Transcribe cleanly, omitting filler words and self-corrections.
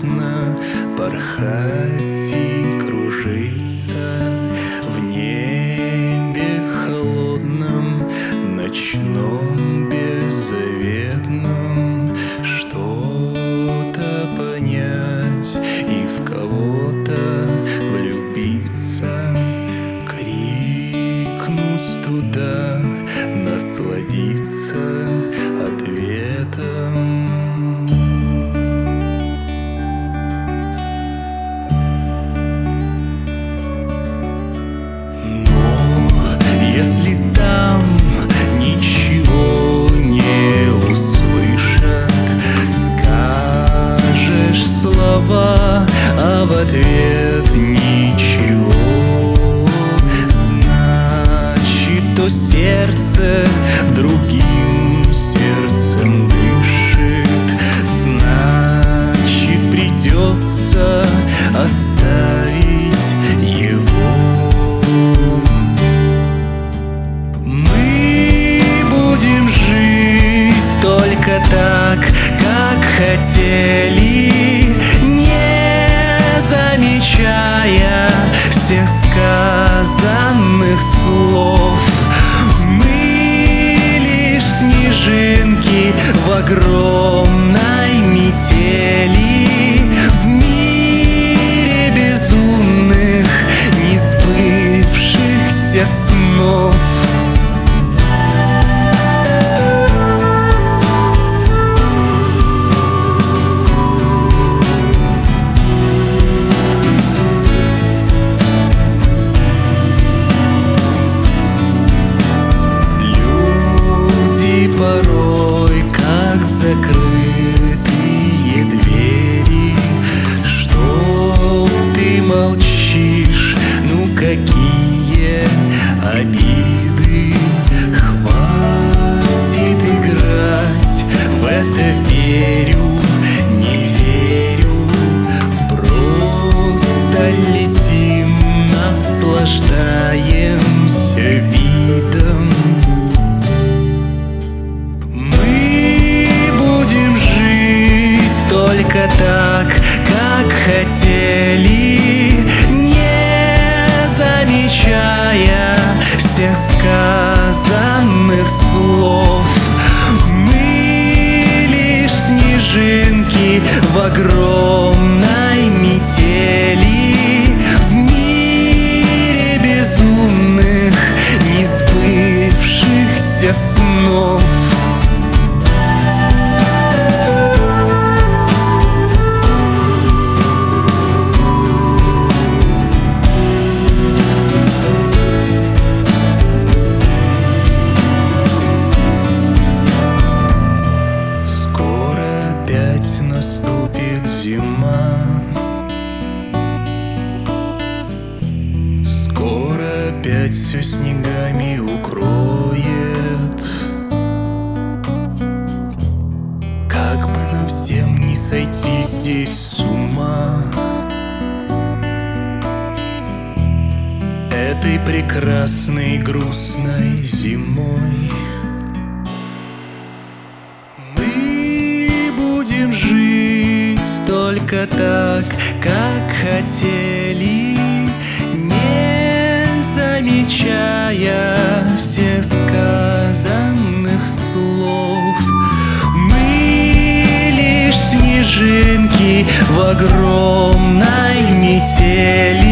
приятно порхать и кружиться в небе холодном, ночном, беззаветном, что-то понять и в кого-то влюбиться, крикнуть туда, насладиться ответом. Если там ничего не услышат, скажешь слова, а в ответ ничего, значит, то сердце другим сердцем дышит, значит, придется оставить его. Только так, как хотели, не замечая всех сказанных слов. Мы лишь снежинки в огромной метели, в мире безумных, несбывшихся снов. Порой, как закрытые двери, что ты молчишь, ну какие обиды. Хватит играть, в это верю, не верю, просто летим, наслаждаемся видом. Только так, как хотели, не замечая всех сказанных слов. Мы лишь снежинки в огромной метели, в мире безумных, несбывшихся снов. Наступит зима, скоро опять все снегами укроет. Как бы нам всем не сойти здесь с ума, этой прекрасной грустной зимой. Будем жить только так, как хотели, не замечая всех сказанных слов. Мы лишь снежинки в огромной метели,